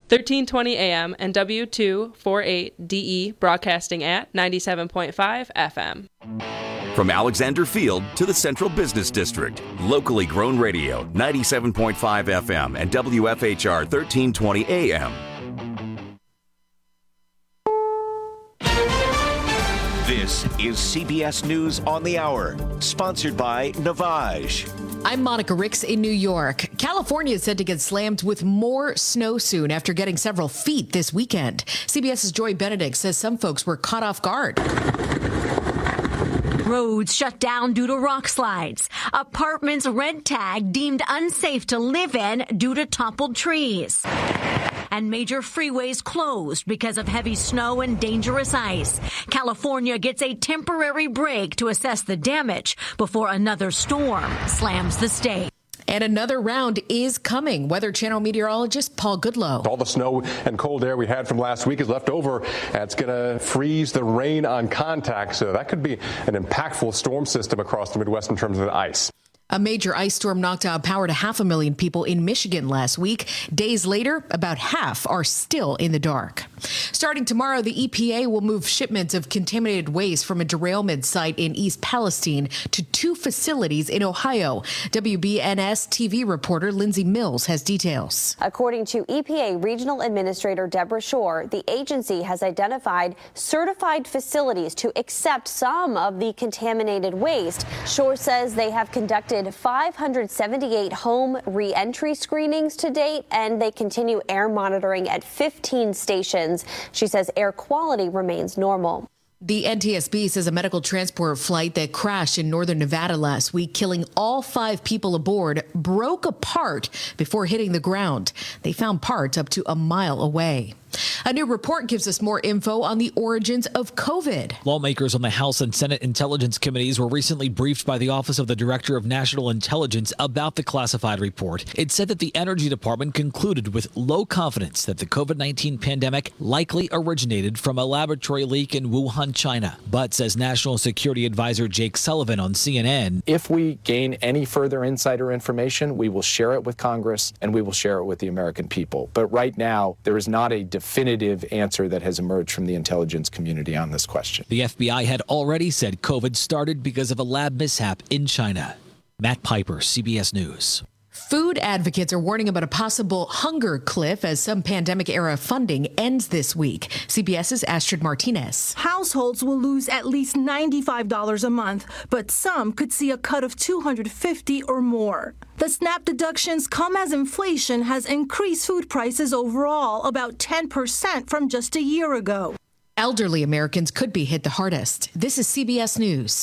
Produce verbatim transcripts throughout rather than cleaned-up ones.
thirteen twenty A M and W two forty-eight D E broadcasting at ninety-seven point five F M. From Alexander Field to the Central Business District, locally grown radio, ninety-seven point five F M and W F H R thirteen twenty A M. This is C B S News on the Hour, sponsored by Navage. I'm Monica Ricks in New York. California is said to get slammed with more snow soon after getting several feet this weekend. CBS's Joy Benedict says some folks were caught off guard. Roads shut down due to rock slides. Apartments red tag deemed unsafe to live in due to toppled trees. And major freeways closed because of heavy snow and dangerous ice. California gets a temporary break to assess the damage before another storm slams the state. And another round is coming. Weather Channel meteorologist Paul Goodlow. All the snow and cold air we had from last week is left over. It's going to freeze the rain on contact, so that could be an impactful storm system across the Midwest in terms of the ice. A major ice storm knocked out power to half a million people in Michigan last week. Days later, about half are still in the dark. Starting tomorrow, the E P A will move shipments of contaminated waste from a derailment site in East Palestine to two facilities in Ohio. W B N S T V reporter Lindsay Mills has details. According to E P A Regional Administrator Deborah Shore, the agency has identified certified facilities to accept some of the contaminated waste. Shore says they have conducted five hundred seventy-eight home re-entry screenings to date, and they continue air monitoring at fifteen stations. She says air quality remains normal. The N T S B says a medical transport flight that crashed in northern Nevada last week, killing all five people aboard, broke apart before hitting the ground. They found parts up to a mile away. A new report gives us more info on the origins of COVID. Lawmakers on the House and Senate Intelligence Committees were recently briefed by the Office of the Director of National Intelligence about the classified report. It said that the Energy Department concluded with low confidence that the COVID nineteen pandemic likely originated from a laboratory leak in Wuhan, China, but says National Security Advisor Jake Sullivan on C N N. If we gain any further insider information, we will share it with Congress and we will share it with the American people. But right now, there is not a definitive answer that has emerged from the intelligence community on this question. The F B I had already said COVID started because of a lab mishap in China. Matt Piper, C B S News. Food advocates are warning about a possible hunger cliff as some pandemic-era funding ends this week. CBS's Astrid Martinez. Households will lose at least ninety-five dollars a month, but some could see a cut of two hundred fifty dollars or more. The SNAP deductions come as inflation has increased food prices overall about ten percent from just a year ago. Elderly Americans could be hit the hardest. This is C B S News.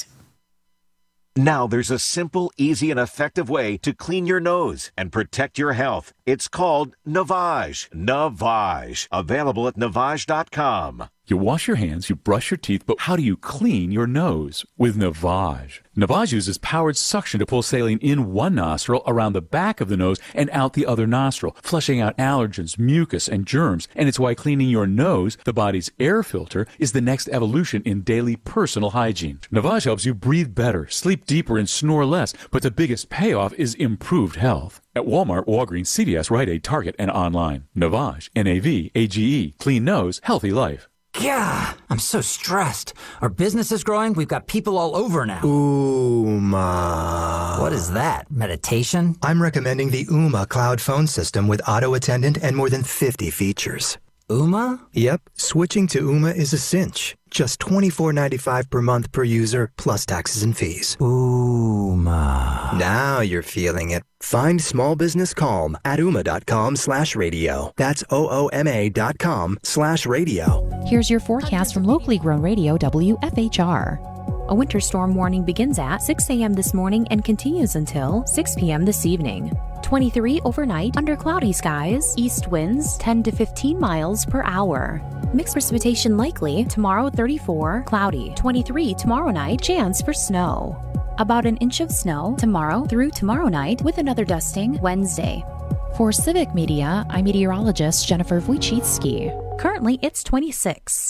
Now there's a simple, easy, and effective way to clean your nose and protect your health. It's called Navage. Navage. Available at Navage dot com. You wash your hands, you brush your teeth, but how do you clean your nose? With Navage. Navage uses powered suction to pull saline in one nostril, around the back of the nose, and out the other nostril, flushing out allergens, mucus, and germs. And it's why cleaning your nose, the body's air filter, is the next evolution in daily personal hygiene. Navage helps you breathe better, sleep deeper, and snore less, but the biggest payoff is improved health. At Walmart, Walgreens, C V S, Rite Aid, Target, and online. Navage. N A V A G E. Clean nose, healthy life. Yeah, I'm so stressed. Our business is growing. We've got people all over now. Ooma. What is that? Meditation? I'm recommending the Ooma cloud phone system with auto attendant and more than fifty features. Ooma? Yep. Switching to Ooma is a cinch. Just twenty-four ninety-five per month per user, plus taxes and fees. Ooma. Now you're feeling it. Find small business calm at ooma.com slash radio. That's O-O-M-A dot com slash radio. Here's your forecast from locally grown radio W F H R. A winter storm warning begins at six a.m. this morning and continues until six p.m. this evening. twenty-three overnight under cloudy skies, east winds ten to fifteen miles per hour. Mixed precipitation likely tomorrow thirty-four, cloudy, twenty-three tomorrow night, chance for snow. About an inch of snow tomorrow through tomorrow night with another dusting Wednesday. For Civic Media, I'm meteorologist Jennifer Wojcicki. Currently, it's twenty-six.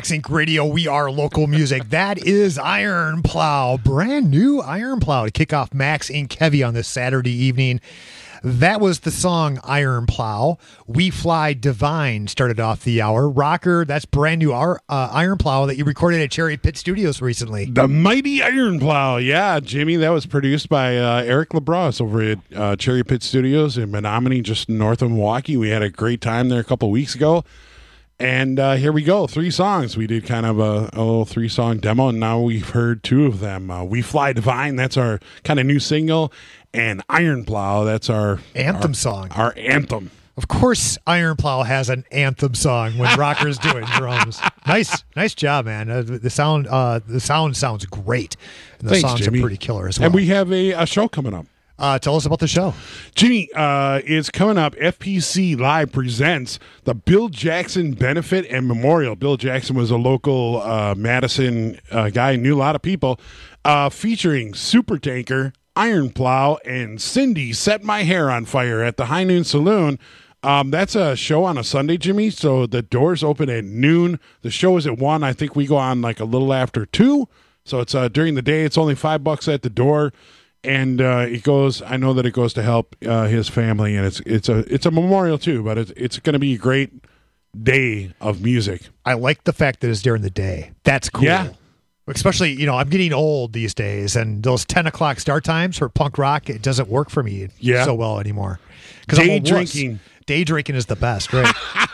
MaxInc Radio, we are local music. That is Iron Plow, brand new Iron Plow to kick off MaxInc Heavy on this Saturday evening. That was the song Iron Plow. We Fly Divine started off the hour. Rocker, that's brand new uh, Iron Plow that you recorded at Cherry Pit Studios recently. The Mighty Iron Plow. Yeah, Jimmy, that was produced by uh, Eric LeBras over at uh, Cherry Pit Studios in Menominee, just north of Milwaukee. We had a great time there a couple weeks ago. And uh, here we go, three songs. We did kind of a, a little three-song demo, and now we've heard two of them. Uh, We Fly Divine, that's our kind of new single, and Iron Plow, that's our anthem our, song. Our anthem. Of course, Iron Plow has an anthem song when Rocker's doing drums. Nice, nice job, man. Uh, the sound, uh, the sound sounds great. And the Thanks, songs Jimmy. are pretty killer as well. And we have a, a show coming up. Uh, tell us about the show. Jimmy, uh, it's coming up. F P C Live presents the Bill Jackson Benefit and Memorial. Bill Jackson was a local uh, Madison uh, guy, knew a lot of people, uh, featuring Supertanker, Iron Plow, and Cindy Set My Hair on Fire at the High Noon Saloon. Um, that's a show on a Sunday, Jimmy, so the doors open at noon. The show is at one. I think we go on like a little after two, so it's uh, during the day. It's only five bucks at the door. And uh, it goes. I know that it goes to help uh, his family, and it's it's a it's a memorial too. But it's it's going to be a great day of music. I like the fact that it's during the day. That's cool. Yeah. Especially, you know, I'm getting old these days, and those ten o'clock start times for punk rock, it doesn't work for me yeah. so well anymore. Day drinking, day drinking is the best, right?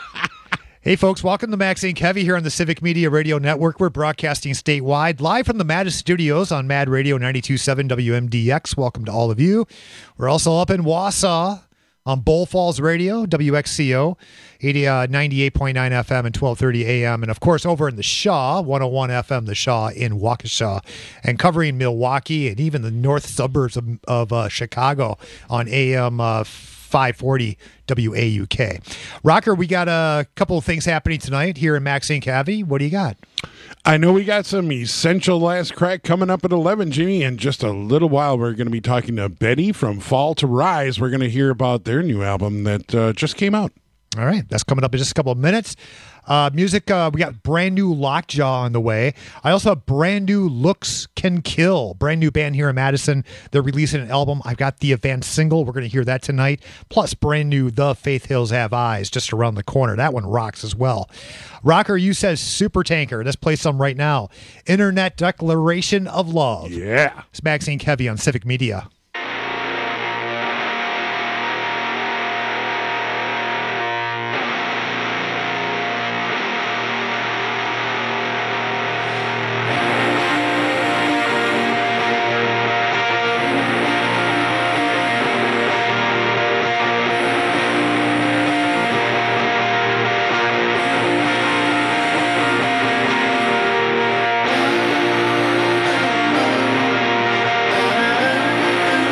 Hey, folks, welcome to MaxInc Heavy here on the Civic Media Radio Network. We're broadcasting statewide, live from the Mad Studios on Mad Radio ninety-two point seven W M D X. Welcome to all of you. We're also up in Wausau on Bull Falls Radio, W X C O, ninety-eight point nine F M and twelve thirty A M. And, of course, over in the Shaw, one oh one F M, the Shaw in Waukesha, and covering Milwaukee and even the north suburbs of, of uh, Chicago on A M uh, five forty W A U K. Rocker, we got a couple of things happening tonight here in MaxInc Heavy. What do you got? I know we got some Essential Last Crack coming up at eleven, Jimmy. In just a little while, we're going to be talking to Betty from Fall to Rise. We're going to hear about their new album that uh, just came out. All right, that's coming up in just a couple of minutes. Uh, music, uh, we got brand new Lockjaw on the way. I also have brand new Looks Can Kill, brand new band here in Madison. They're releasing an album. I've got the advanced single. We're going to hear that tonight. Plus, brand new The Faith Hills Have Eyes just around the corner. That one rocks as well. Rocker, you says Supertanker. Let's play some right now. Internet Declaration of Love. Yeah. It's MaxInc Heavy on Civic Media. Thank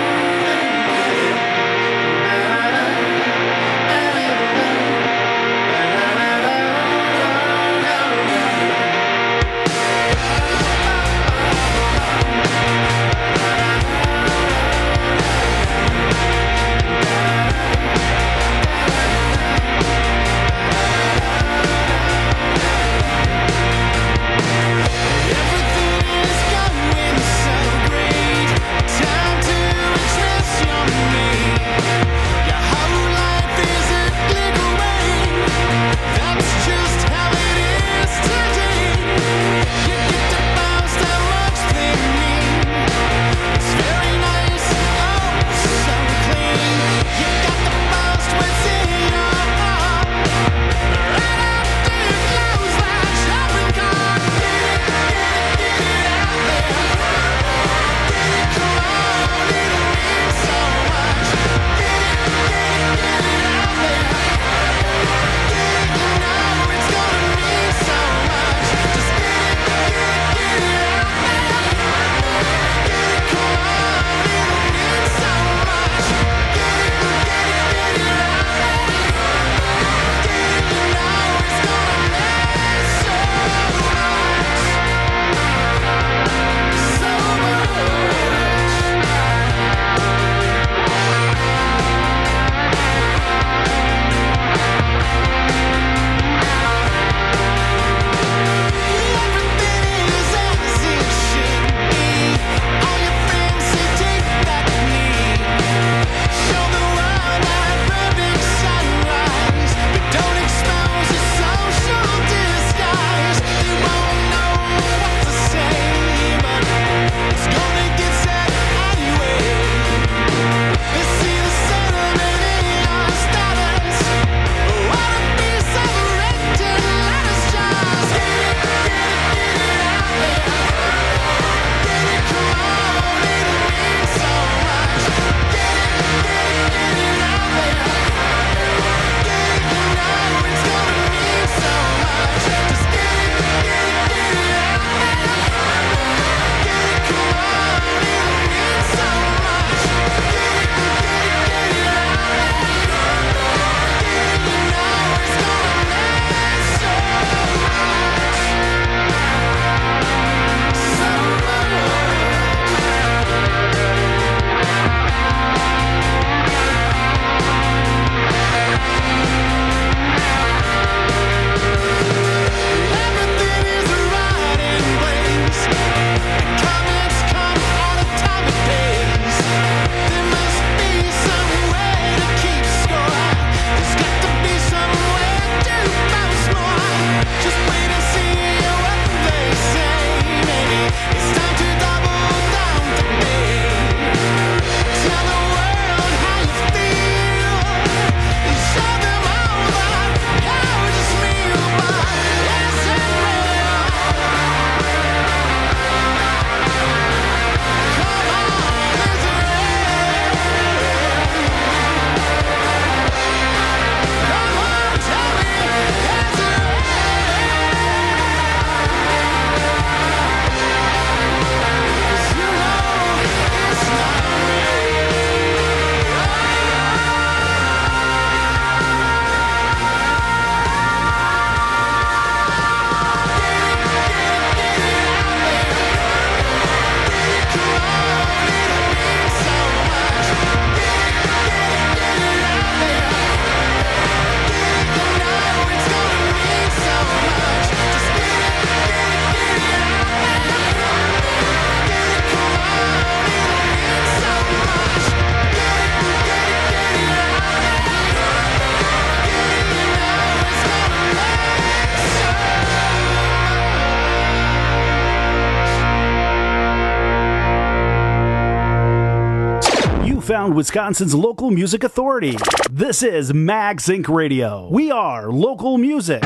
found Wisconsin's local music authority. This is MagSync Radio. We are local music.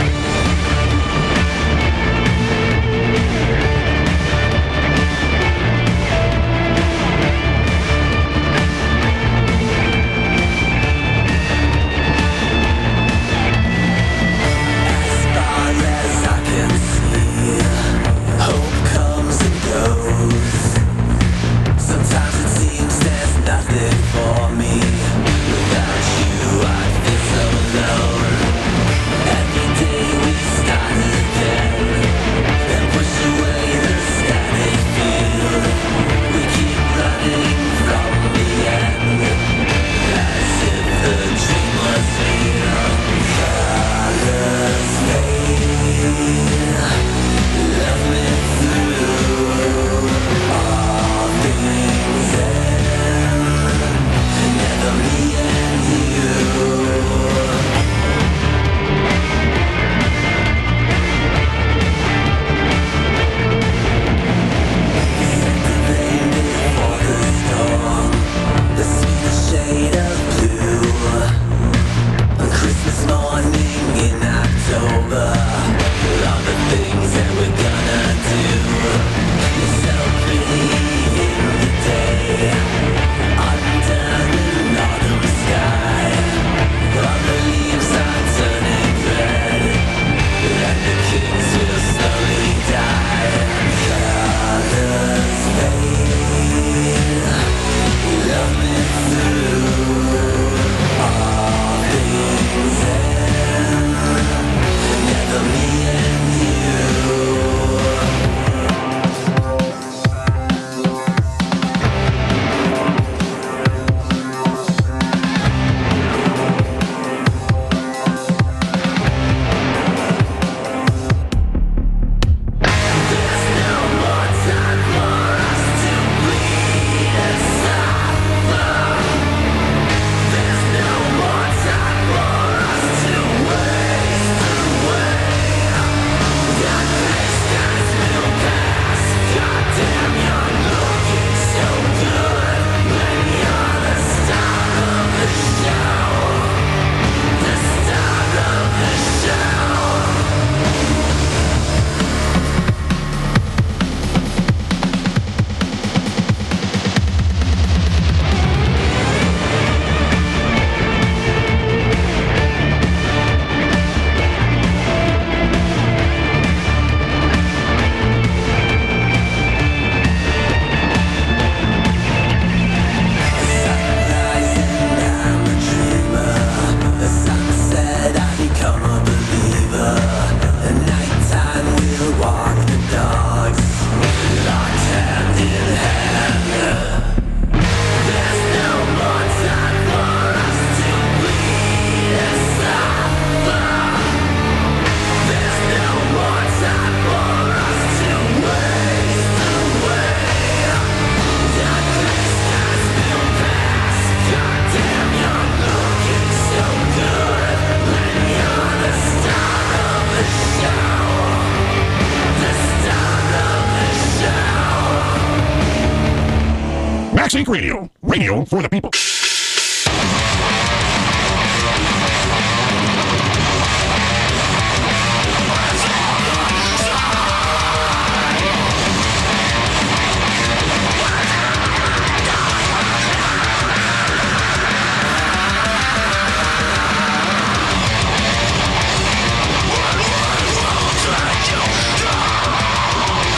MagSync Radio, radio for the people.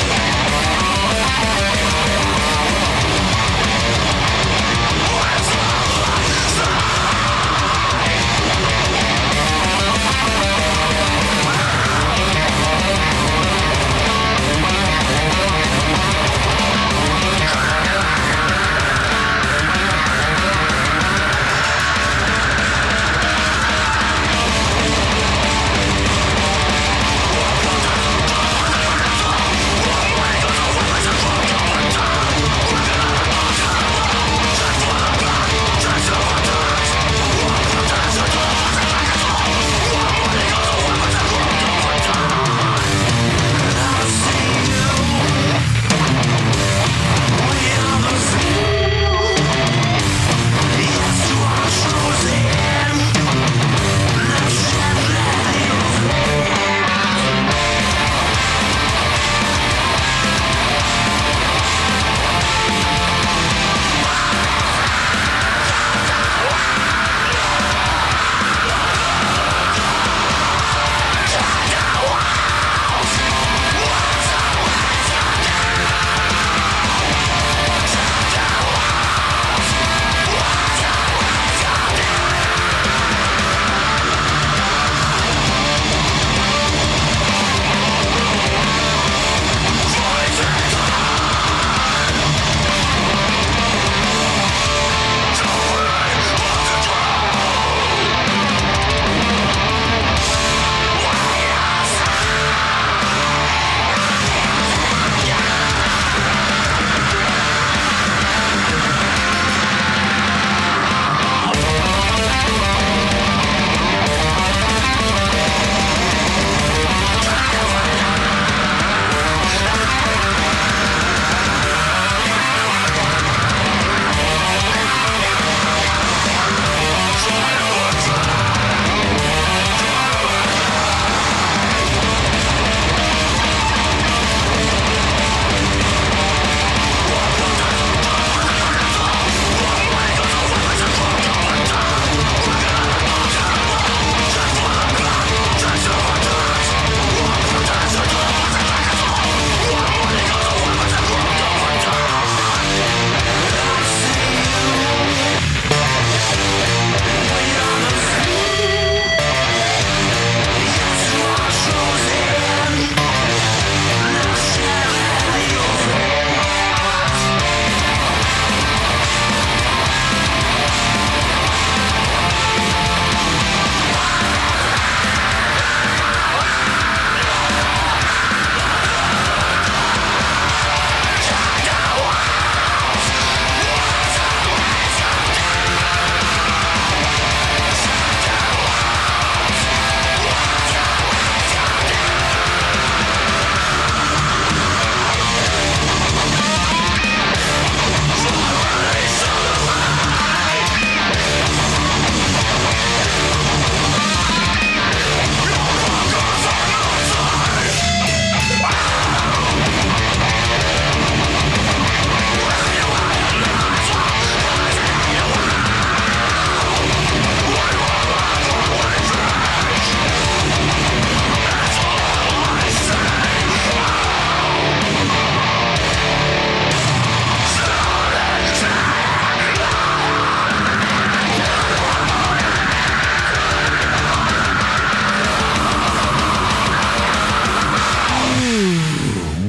Let's go!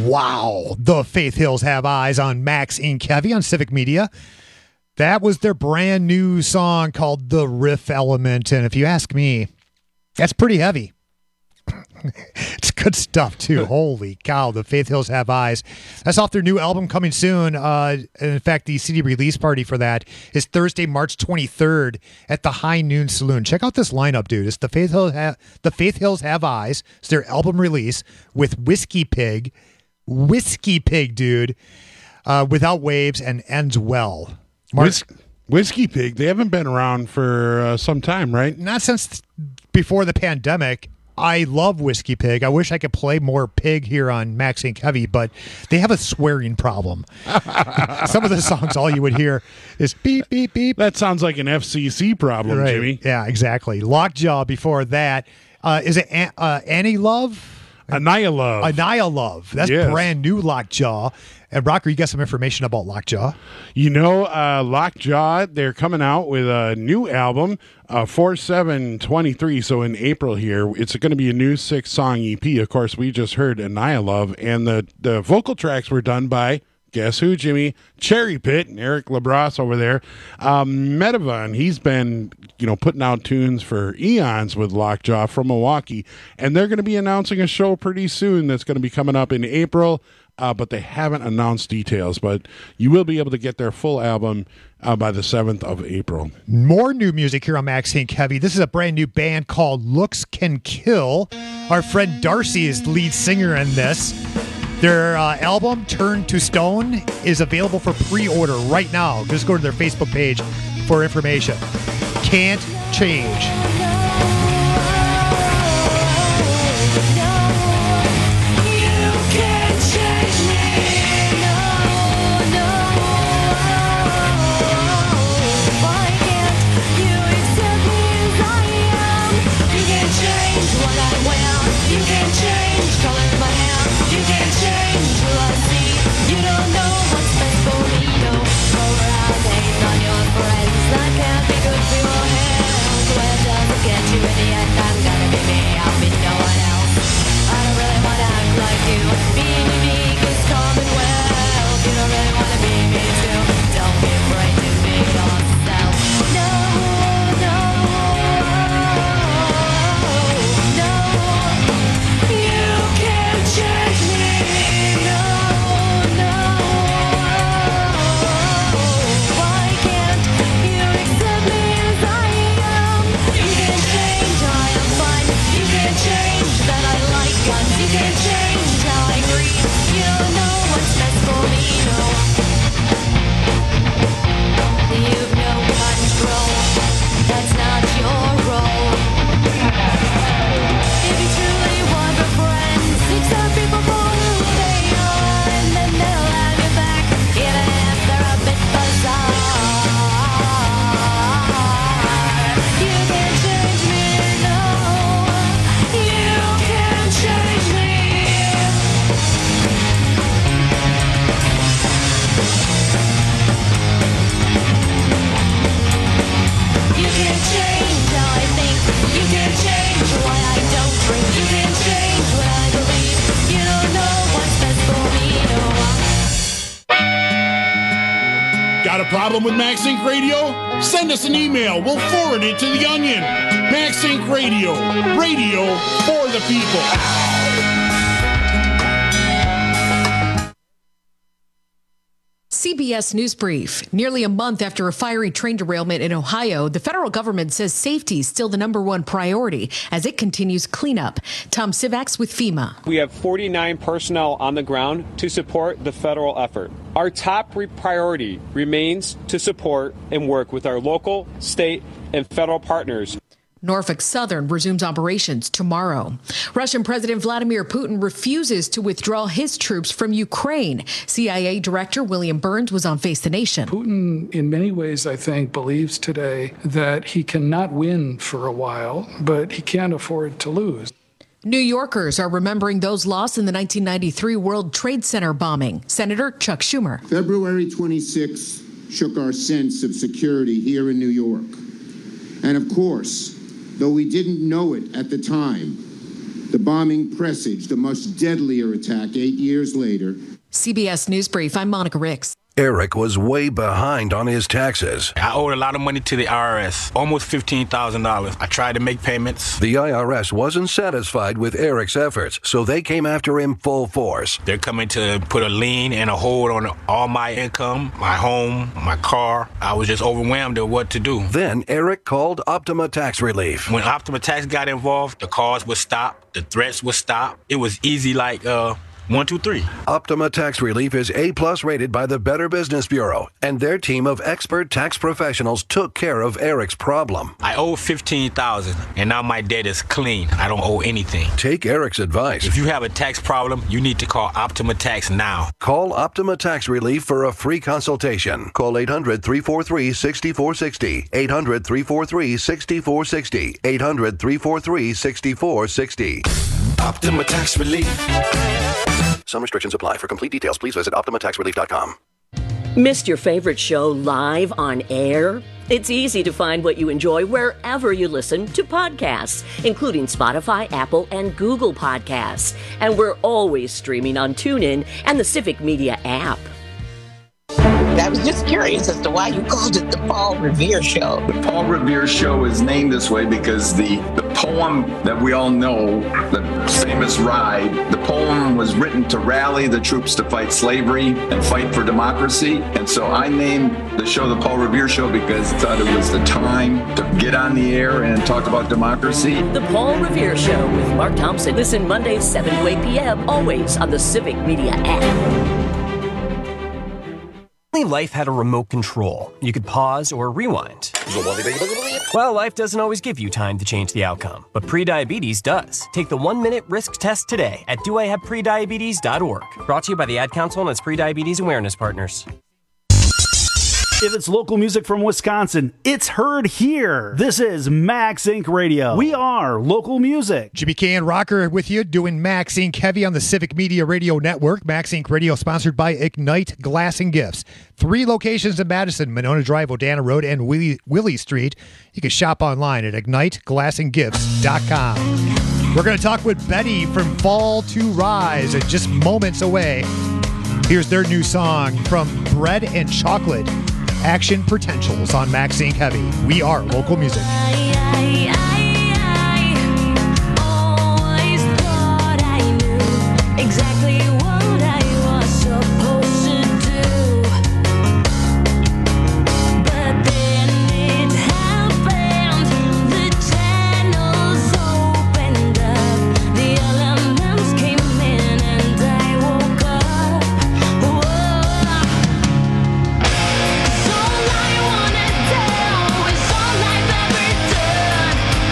Wow. The Faith Hills Have Eyes on Max and Kevy on Civic Media. That was their brand new song called The Riff Element. And if you ask me, that's pretty heavy. It's good stuff, too. Holy cow, The Faith Hills Have Eyes. That's off their new album coming soon. Uh, in fact, the C D release party for that is Thursday, March twenty-third at the High Noon Saloon. Check out this lineup, dude. It's The Faith Hills Have, the Faith Hills Have Eyes. It's their album release with Whiskey Pig. Whiskey Pig, dude. Uh, Without Waves and Ends Well. Whis- Whiskey Pig, they haven't been around for uh, some time, right? Not since before the pandemic. I love Whiskey Pig. I wish I could play more Pig here on Max and Heavy, but they have a swearing problem. Some of the songs, all you would hear is beep, beep, beep. That sounds like an F C C problem, right. Jimmy. Yeah, exactly. Lockjaw before that. Uh, is it An- uh, Annie Love? Anaya Love. Anaya Love. That's yes. brand new Lockjaw. And Rocker, you got some information about Lockjaw? You know, uh, Lockjaw, they're coming out with a new album, uh, four seven twenty-three, so in April here. It's going to be a new six-song E P. Of course, we just heard Anaya Love, and the, the vocal tracks were done by, guess who, Jimmy? Cherry Pit and Eric LaBrosse over there. Um, Medavon, he's been, you know, putting out tunes for eons with Lockjaw from Milwaukee, and they're going to be announcing a show pretty soon that's going to be coming up in April. Uh, but they haven't announced details. But you will be able to get their full album uh, by the seventh of April. More new music here on Max Inc Heavy. This is a brand new band called Looks Can Kill. Our friend Darcy is lead singer in this. Their uh, album, Turn to Stone, is available for pre-order right now. Just go to their Facebook page for information. Can't Change. Problem with Max Inc Radio? Send us an email. We'll forward it to the Onion. Max Inc Radio. Radio for the people. C B S News Brief. Nearly a month after a fiery train derailment in Ohio, the federal government says safety is still the number one priority as it continues cleanup. Tom Sivax with FEMA. We have forty-nine personnel on the ground to support the federal effort. Our top priority remains to support and work with our local, state, and federal partners. Norfolk Southern resumes operations tomorrow. Russian President Vladimir Putin refuses to withdraw his troops from Ukraine. C I A Director William Burns was on Face the Nation. Putin, in many ways, I think, believes today that he cannot win for a while, but he can't afford to lose. New Yorkers are remembering those lost in the nineteen ninety-three World Trade Center bombing. Senator Chuck Schumer. February twenty-sixth shook our sense of security here in New York. And of course, though we didn't know it at the time, The bombing presaged a much deadlier attack eight years later. C B S News Brief, I'm Monica Ricks. Eric was way behind on his taxes. I owed a lot of money to the I R S, almost fifteen thousand dollars. I tried to make payments. The I R S wasn't satisfied with Eric's efforts, so they came after him full force. They're coming to put a lien and a hold on all my income, my home, my car. I was just overwhelmed at what to do. Then Eric called Optima Tax Relief. When Optima Tax got involved, the calls would stop, the threats would stop. It was easy like, uh, One, two, three. Optima Tax Relief is A-plus rated by the Better Business Bureau, and their team of expert tax professionals took care of Eric's problem. I owe fifteen thousand dollars, and now my debt is clean. I don't owe anything. Take Eric's advice. If you have a tax problem, you need to call Optima Tax now. Call Optima Tax Relief for a free consultation. Call eight hundred, three four three, six four six zero, eight hundred, three four three, six four six zero, eight hundred, three four three, six four six zero. Optima Tax Relief. Some restrictions apply. For complete details, please visit optima tax relief dot com. Missed your favorite show live on air? It's easy to find what you enjoy wherever you listen to podcasts, including Spotify, Apple, and Google Podcasts. And we're always streaming on TuneIn and the Civic Media app. I was just curious as to why you called it the Paul Revere Show. The Paul Revere Show is named this way because the, the poem that we all know, the famous ride, the poem was written to rally the troops to fight slavery and fight for democracy. And so I named the show the Paul Revere Show because I thought it was the time to get on the air and talk about democracy. The Paul Revere Show with Mark Thompson. Listen Mondays, seven to eight p.m., always on the Civic Media app. Life had a remote control. You could pause or rewind. Well, life doesn't always give you time to change the outcome, but prediabetes does. Take the one-minute risk test today at do I have prediabetes dot org. Brought to you by the Ad Council and its prediabetes awareness partners. If it's local music from Wisconsin, it's heard here. This is Max Incorporated. Radio. We are local music. Jimmy K and Rocker with you doing Max Incorporated. Heavy on the Civic Media Radio Network. Max Incorporated Radio sponsored by Ignite Glass and Gifts. Three locations in Madison, Monona Drive, Odana Road, and Willie, Willie Street. You can shop online at ignite glass and gifts dot com. We're going to talk with Betty from Fall to Rise and just moments away. Here's their new song from Bread and Chocolate. Action Potentials on Max Incorporated. Heavy. We are local music. I, I, I, I always thought I knew exactly what I was supposed to do. But then it happened. The channels opened up. The elements came in and I woke up. Whoa. All I wanna do is all I've ever done.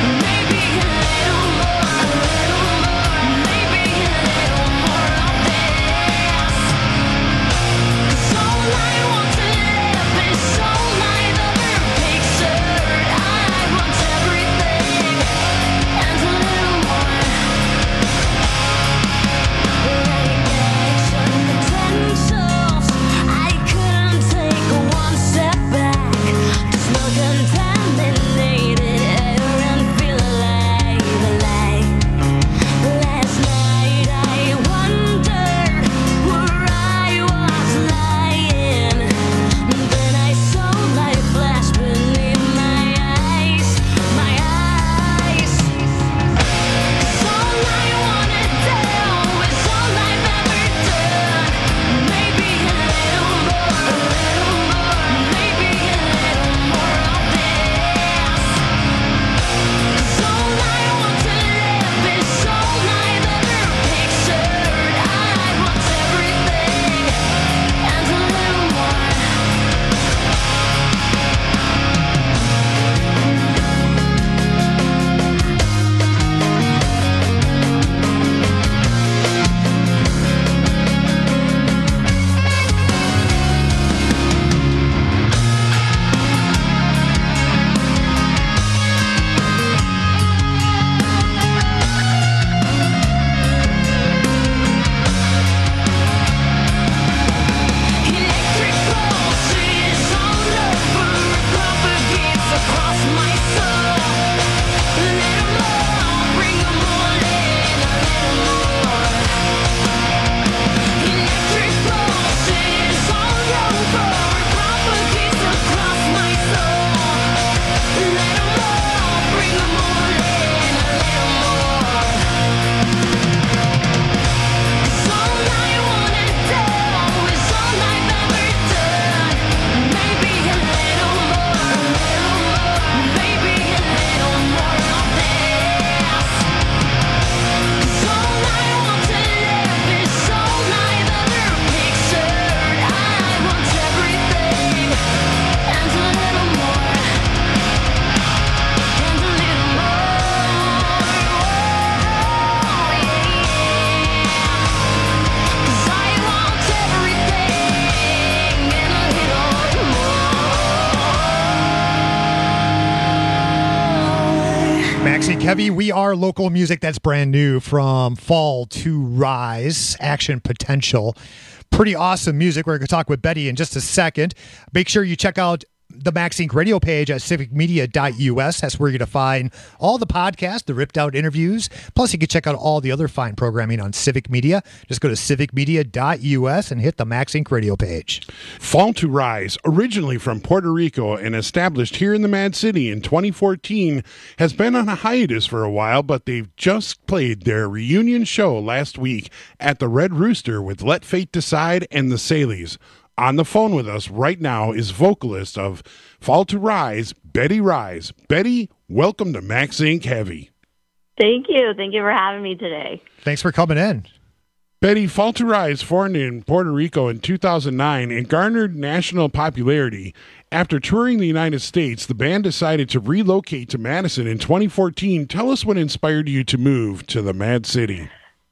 Maxine Kevy, we are local music that's brand new from Fall to Rise, Action Potential. Pretty awesome music. We're going to talk with Betty in just a second. Make sure you check out the Max Inc radio page at civic media dot U S. That's where you're going to find all the podcasts, the ripped out interviews. Plus, you can check out all the other fine programming on Civic Media. Just go to civic media dot U S and hit the Max Inc radio page. Fall to Rise, originally from Puerto Rico and established here in the Mad City in twenty fourteen, has been on a hiatus for a while, but they've just played their reunion show last week at the Red Rooster with Let Fate Decide and the Saleys. On the phone with us right now is vocalist of Fall to Rise, Betty Rise. Betty, welcome to Max Inc Heavy. Thank you. Thank you for having me today. Thanks for coming in. Betty, Fall to Rise formed in Puerto Rico in two thousand nine and garnered national popularity. After touring the United States, the band decided to relocate to Madison in twenty fourteen. Tell us what inspired you to move to the Mad City.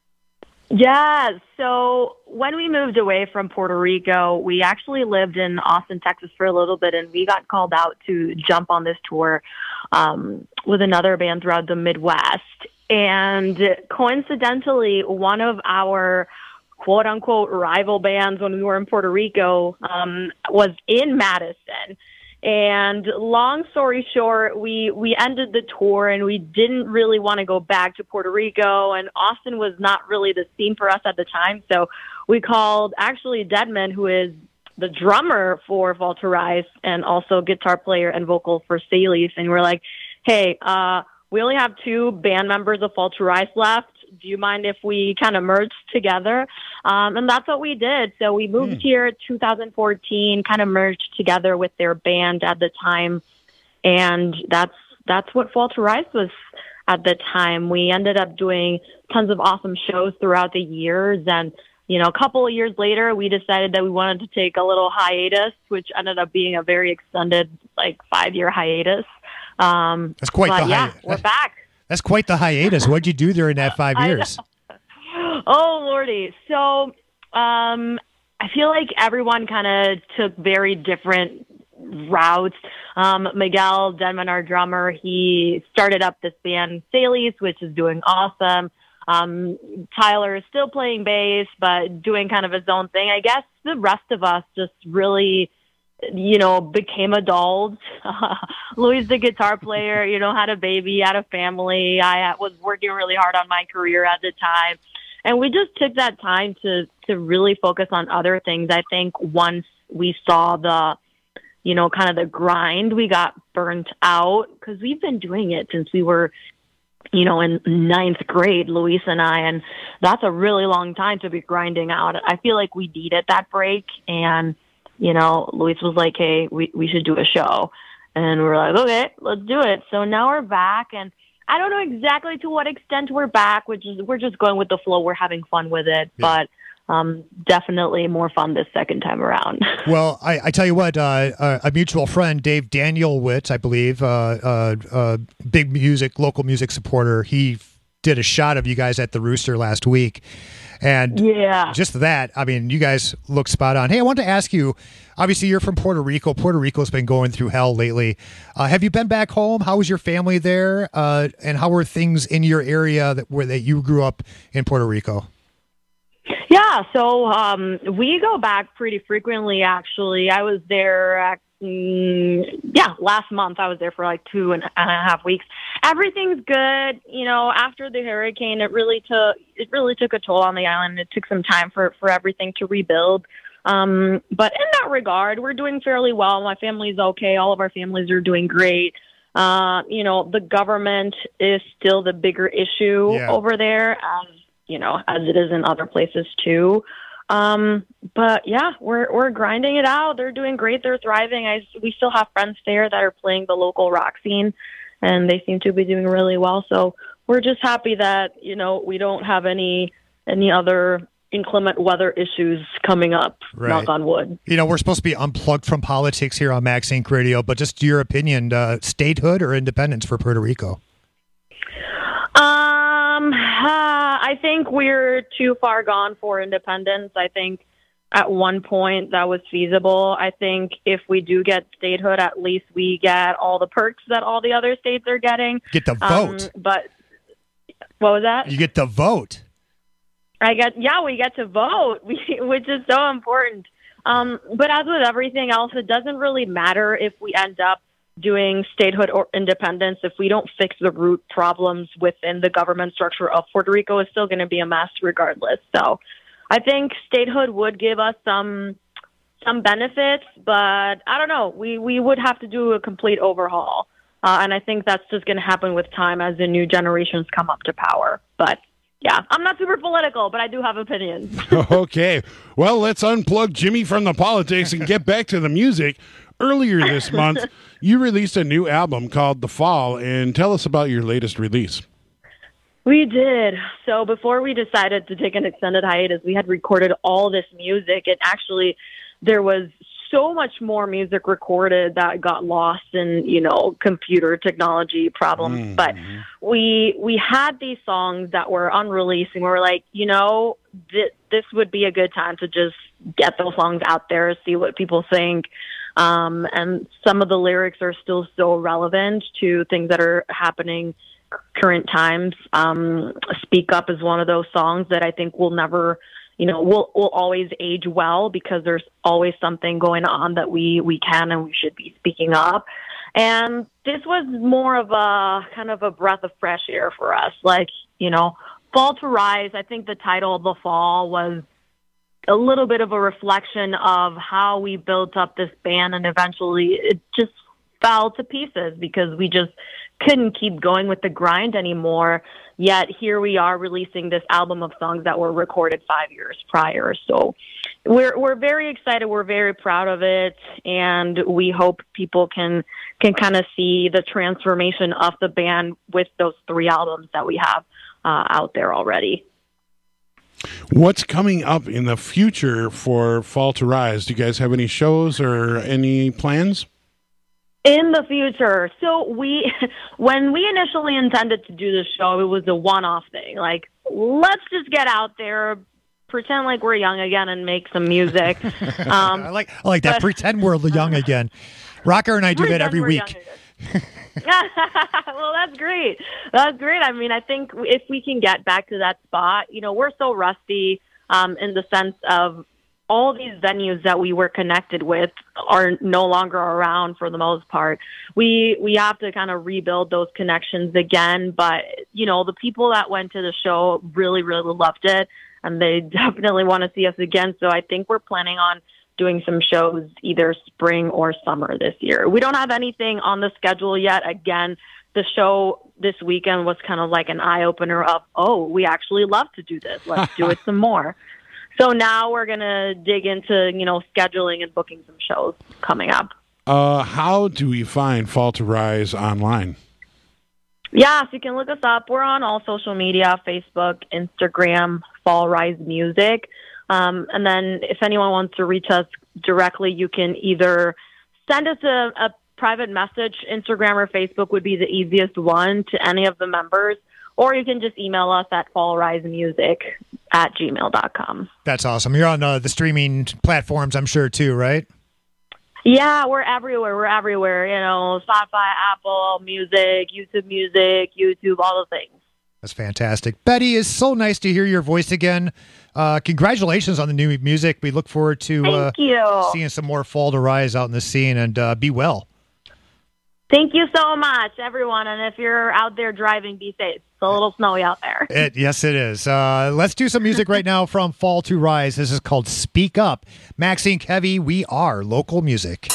Yeah, so when we moved away from Puerto Rico, we actually lived in Austin, Texas for a little bit, and we got called out to jump on this tour um, with another band throughout the Midwest. And coincidentally, one of our quote-unquote rival bands when we were in Puerto Rico um, was in Madison. And long story short, we, we ended the tour and we didn't really want to go back to Puerto Rico, and Austin was not really the scene for us at the time. So we called actually Deadman, who is the drummer for Fall to Rise and also guitar player and vocal for Saleys. And we're like, hey, uh, we only have two band members of Fall to Rise left. Do you mind if we kind of merged together? Um, and that's what we did. So we moved mm. here in two thousand fourteen, kind of merged together with their band at the time. And that's that's what Fall to Rise was at the time. We ended up doing tons of awesome shows throughout the years. And, you know, a couple of years later, we decided that we wanted to take a little hiatus, which ended up being a very extended, like, five-year hiatus. Um, that's quite but the yeah, hiatus. We're back. That's quite the hiatus. What'd you do during that five years? Oh, Lordy. So um, I feel like everyone kind of took very different routes. Um, Miguel Denman, our drummer, he started up this band, Saleys, which is doing awesome. Um, Tyler is still playing bass, but doing kind of his own thing. I guess the rest of us just really, you know, became adults. Louis, the guitar player, you know, had a baby, had a family. I was working really hard on my career at the time. And we just took that time to, to really focus on other things. I think once we saw the, you know, kind of the grind, we got burnt out because we've been doing it since we were, you know, in ninth grade, Luis and I, and that's a really long time to be grinding out. I feel like we needed that break, and you know, Luis was like, hey, we, we should do a show. And we're like, okay, let's do it. So now we're back, and I don't know exactly to what extent we're back, which is we're just going with the flow. We're having fun with it, yeah. but um, definitely more fun this second time around. Well, I, I tell you what, uh, uh, a mutual friend, Dave Danielwitz, I believe, uh, uh, uh, big music, local music supporter, he did a shot of you guys at the Rooster last week. And yeah. just that, I mean, you guys look spot on. Hey, I want to ask you, obviously you're from Puerto Rico. Puerto Rico's been going through hell lately. Uh, have you been back home? How was your family there? Uh, and how were things in your area that where that you grew up in Puerto Rico? Yeah, so um, we go back pretty frequently, actually. I was there, at, mm, yeah, last month. I was there for like two and a half weeks. Everything's good. You know, after the hurricane, it really took it really took a toll on the island. It took some time for, for everything to rebuild. Um, but in that regard, we're doing fairly well. My family's okay. All of our families are doing great. Uh, you know, the government is still the bigger issue yeah. over there, as you know, as it is in other places too. Um, but yeah, we're we're grinding it out. They're doing great. They're thriving. I we still have friends there that are playing the local rock scene, and they seem to be doing really well. So we're just happy that, you know, we don't have any any other inclement weather issues coming up, right. knock on wood. You know, we're supposed to be unplugged from politics here on Max Inc Radio, but just your opinion, uh, statehood or independence for Puerto Rico? Um, uh, I think we're too far gone for independence. I think at one point that was feasible. I think if we do get statehood, at least we get all the perks that all the other states are getting. Get the vote. Um, but what was that? You get the vote. I get, yeah, we get to vote, which is so important. Um, but as with everything else, it doesn't really matter if we end up doing statehood or independence. If we don't fix the root problems within the government structure of Puerto Rico, it's still going to be a mess regardless. So I think statehood would give us some some benefits, but I don't know. We, we would have to do a complete overhaul. Uh, and I think that's just going to happen with time as the new generations come up to power. But yeah, I'm not super political, but I do have opinions. Okay. Well, let's unplug Jimmy from the politics and get back to the music. Earlier this month, you released a new album called The Fall, and tell us about your latest release. We did. So before we decided to take an extended hiatus, we had recorded all this music, and actually there was so much more music recorded that got lost in, you know, computer technology problems. Mm-hmm. But we we had these songs that were unreleased, and we were like, you know, th- this would be a good time to just get those songs out there, see what people think. Um, and some of the lyrics are still so relevant to things that are happening current times. Um, Speak Up is one of those songs that I think will never, you know, will will always age well, because there's always something going on that we, we can and we should be speaking up. And this was more of a kind of a breath of fresh air for us. Like, you know, Fall to Rise, I think the title of The Fall was a little bit of a reflection of how we built up this band, and eventually it just fell to pieces because we just couldn't keep going with the grind anymore. Yet here we are releasing this album of songs that were recorded five years prior. So we're we're very excited. We're very proud of it, and we hope people can can kind of see the transformation of the band with those three albums that we have uh, out there already. What's coming up in the future for Fall to Rise? Do you guys have any shows or any plans? In the future. So we, when we initially intended to do this show, it was a one-off thing. Like, let's just get out there, pretend like we're young again, and make some music. Um, I like I like that. but, Pretend we're young again. Rocker and I do that every week. Well, that's great. That's great. I mean, I think if we can get back to that spot, you know, we're so rusty um, in the sense of all these venues that we were connected with are no longer around for the most part. We we have to kind of rebuild those connections again. But, you know, the people that went to the show really, really loved it, and they definitely want to see us again. So I think we're planning on doing some shows either spring or summer this year. We don't have anything on the schedule yet. Again, the show this weekend was kind of like an eye-opener of, oh, we actually love to do this. Let's do it some more. So now we're going to dig into, you know, scheduling and booking some shows coming up. Uh, how do we find Fall to Rise online? Yeah, so you can look us up. We're on all social media, Facebook, Instagram, Fall Rise Music. Um, and then if anyone wants to reach us directly, you can either send us a, a private message. Instagram or Facebook would be the easiest one to any of the members. Or you can just email us at fallrisemusic at gmail dot com. That's awesome. You're on uh, the streaming platforms, I'm sure, too, right? Yeah, we're everywhere. We're everywhere. You know, Spotify, Apple Music, YouTube Music, YouTube, all the things. That's fantastic. Betty, it's so nice to hear your voice again. Uh, congratulations on the new music. We look forward to uh, Thank you. seeing some more Fall to Rise out in the scene, and uh, be well. Thank you so much, everyone. And if you're out there driving, be safe. It's a little snowy out there. It, yes, it is. Uh, let's do some music right now from Fall to Rise. This is called Speak Up. Maxine Kevy, we are local music.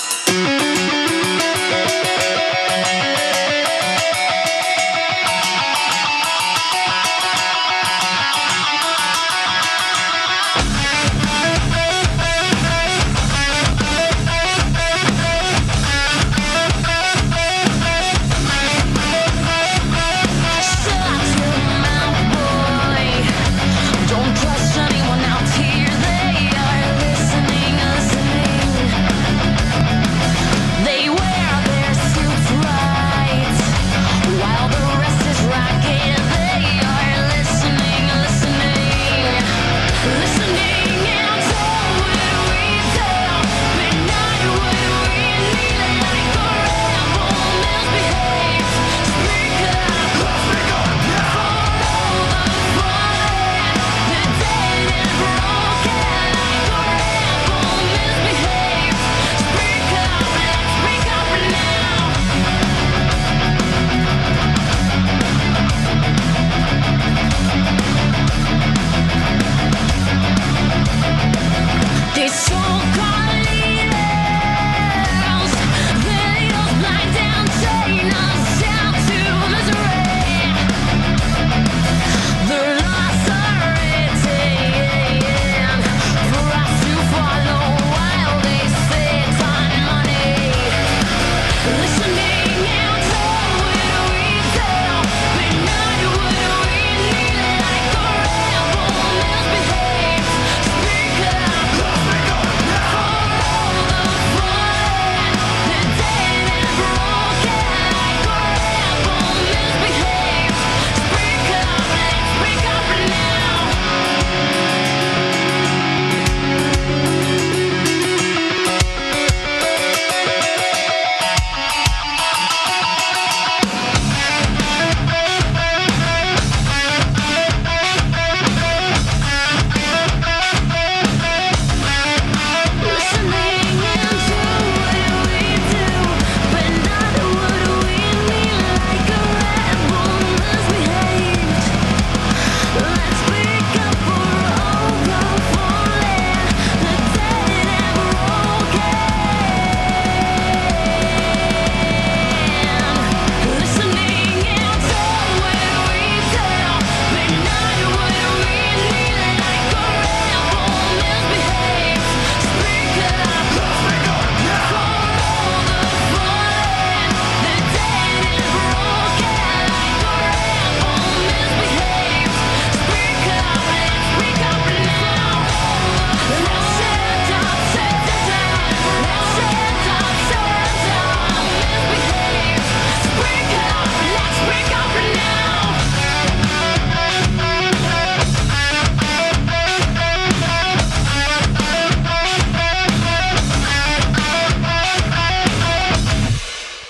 Anyone out here, they are listening, listening.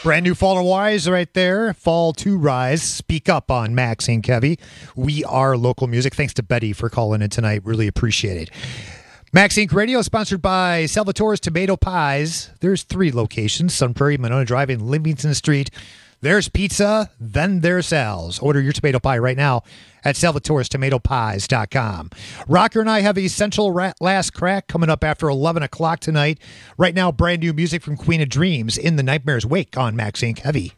Brand new Fall to Rise right there. Fall to Rise. Speak up on Maxine Kevy. We are local music. Thanks to Betty for calling in tonight. Really appreciate it. Max Inc Radio is sponsored by Salvatore's Tomato Pies. There's three locations: Sun Prairie, Monona Drive, and Livingston Street. There's pizza, then there's Sal's. Order your tomato pie right now at salvatores tomato pies dot com. Rocker and I have Essential Rat Last Crack coming up after eleven o'clock tonight. Right now, brand new music from Queen of Dreams, In the Nightmare's Wake on Max Inc Heavy.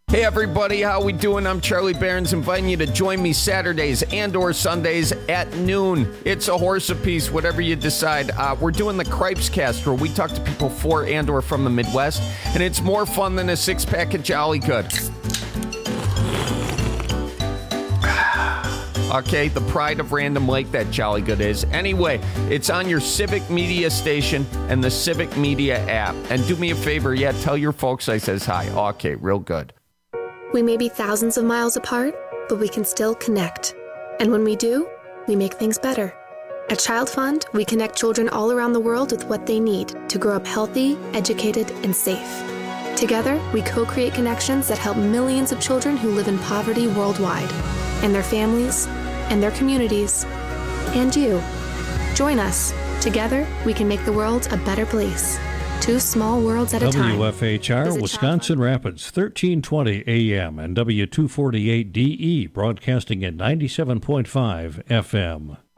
Hey everybody, how we doing? I'm Charlie Barons, inviting you to join me Saturdays and or Sundays at noon. It's a horse apiece, whatever you decide. Uh, we're doing the Cripes Cast, where we talk to people for and or from the Midwest, and it's more fun than a six-pack of Jolly Good. Okay, the pride of Random Lake, that Jolly Good is. Anyway, it's on your Civic Media station and the Civic Media app. And do me a favor, yeah, tell your folks I says hi. Okay, real good. We may be thousands of miles apart, but we can still connect. And when we do, we make things better. At Child Fund, we connect children all around the world with what they need to grow up healthy, educated, and safe. Together, we co-create connections that help millions of children who live in poverty worldwide, and their families, and their communities, and you. Join us. Together, we can make the world a better place. Two small worlds at a time. W F H R, Wisconsin Rapids, thirteen twenty A M and W two forty-eight D E, broadcasting at ninety-seven point five F M.